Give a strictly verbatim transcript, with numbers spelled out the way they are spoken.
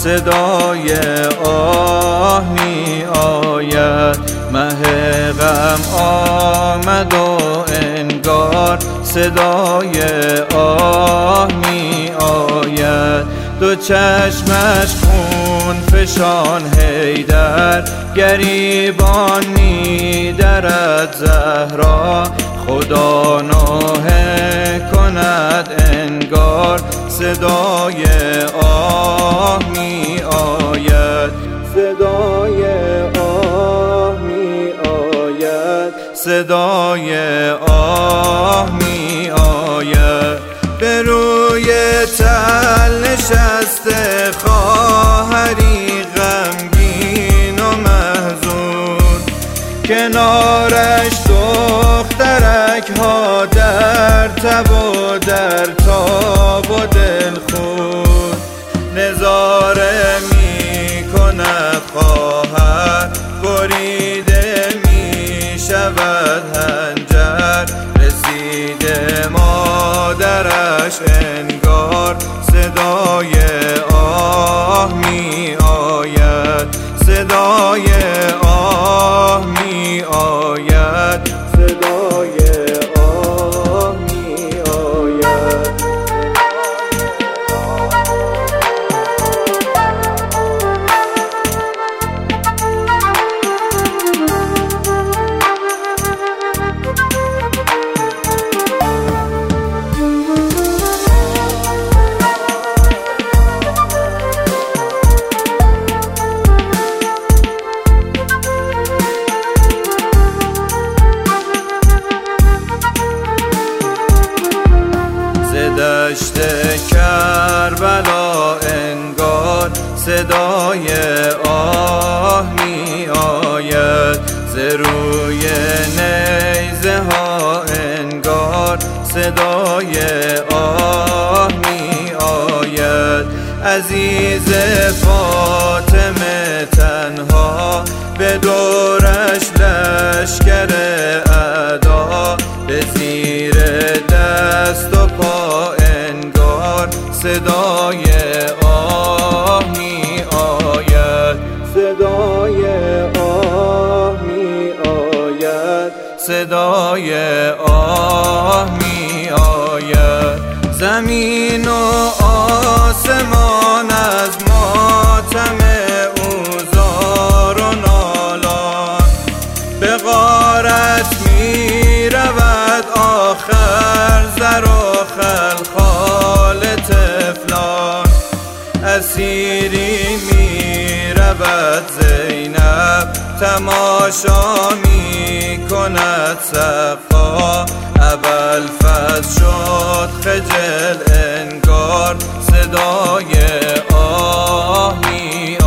صدای آه می آید. مه غم آمد و انگار صدای آه می آید. دو چشمش خون فشان حیدر، گریبان می درد زهرا. خدا نوحه کند انگار صدای آه می آید. صدای آه می آید. صدای آه می آید. به روی تل نشسته خواهری غمگین و محزون، کنارش دخترک ها در تب و در تاب و دلخون. نظاره می کند خواهر، بریده می شود حنجر. رسیده مادرش انگار صدای آه می آید. صدای آه می آید. صدای آه می آید. دشت کربلا انگار صدای آه می آید. ز روی نیزه ها انگار صدای آه می آید. عزیز فاطمه تنها، به دورش لشکر اعدا. به زیر دست و پا انگار صدای آه می آید. صدای آه می آید. صدای آه می آید. زمین و آسمان از ماتم اوزار و نالان، به غارت می رود آخر زر و خلخال طفلان. اسیری می رود زینب، تماشا می کند سقا. ابوالفضل شد خجل انگار صدای آه می